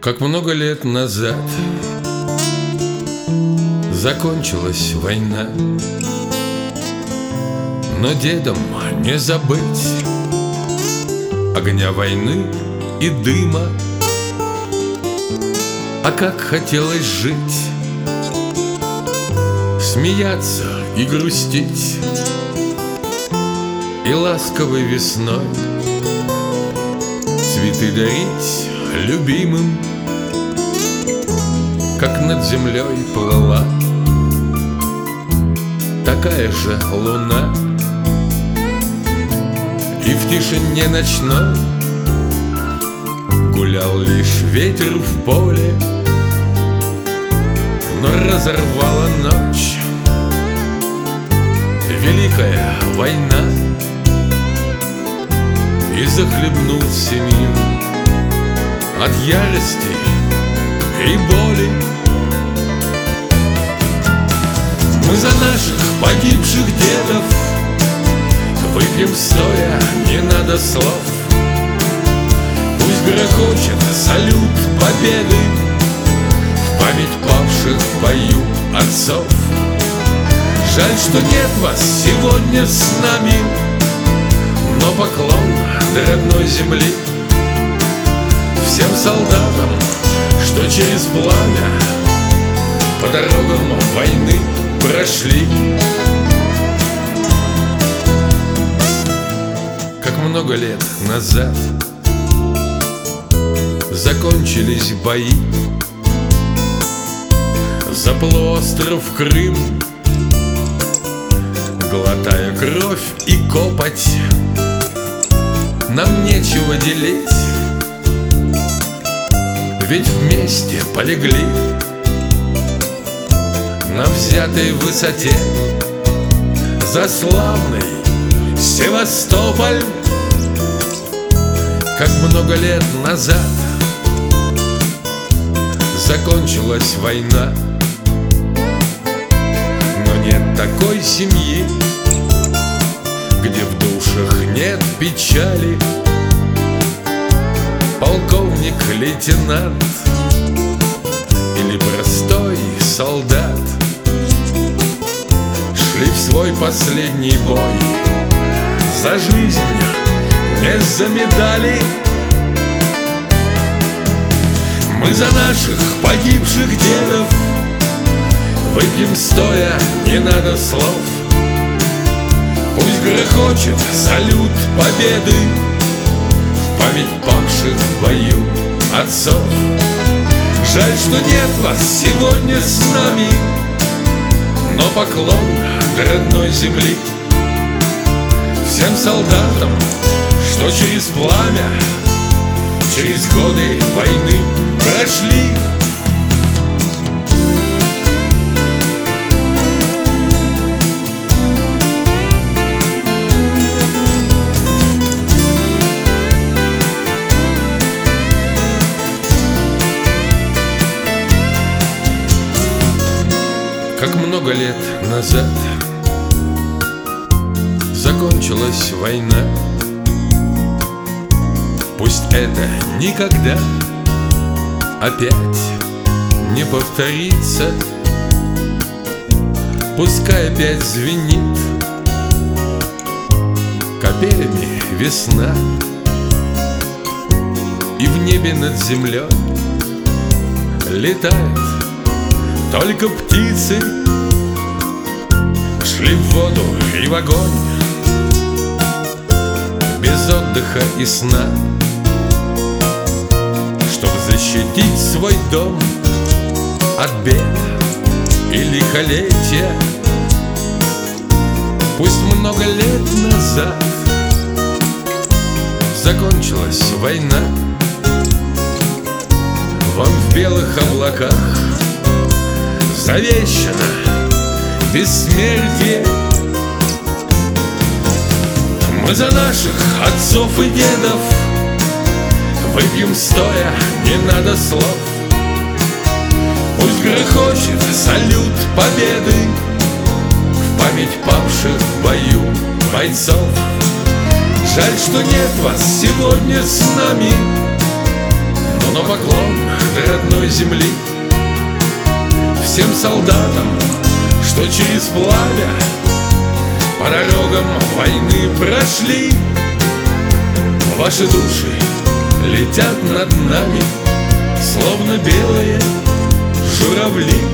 Как много лет назад закончилась война, но дедом не забыть огня войны и дыма. А как хотелось жить, смеяться и грустить, и ласковой весной цветы дарить любимым. Как над землей плыла такая же луна, и в тишине ночной гулял лишь ветер в поле. Но разорвала ночь великая война, и захлебнулся мир от ярости и боли. Мы за наших погибших дедов выпьем стоя, не надо слов. Пусть грохочет салют победы в память павших в бою отцов. Жаль, что нет вас сегодня с нами, но поклон до родной земли всем солдатам, что через пламя по дорогам войны прошли. Как много лет назад закончились бои за полуостров Крым, глотая кровь и копоть, нам нечего делить, ведь вместе полегли на взятой высоте за славный Севастополь. Как много лет назад закончилась война, но нет такой семьи, где в душах нет печали. Полковник, лейтенант или простой солдат шли в свой последний бой за жизнь, не за медали. Мы за наших погибших дедов выпьем стоя, не надо слов. Пусть грохочет салют победы в память павших в бою отцов. Жаль, что нет вас сегодня с нами, но поклон до родной земли всем солдатам, что через пламя, через годы войны прошли. Как много лет назад закончилась война, пусть это никогда опять не повторится. Пускай опять звенит капелями весна, и в небе над землей летают только птицы. Шли в воду и в огонь без отдыха и сна, чтобы защитить свой дом от бед и лихолетия. Пусть много лет назад закончилась война, вам в белых облаках завещано бессмертие. Мы за наших отцов и дедов выпьем стоя, не надо слов. Пусть грохочет салют победы в память павших в бою бойцов. Жаль, что нет вас сегодня с нами, но на поклон родной земли. Всем солдатам, что через пламя по дорогам войны прошли, ваши души летят над нами, словно белые журавли.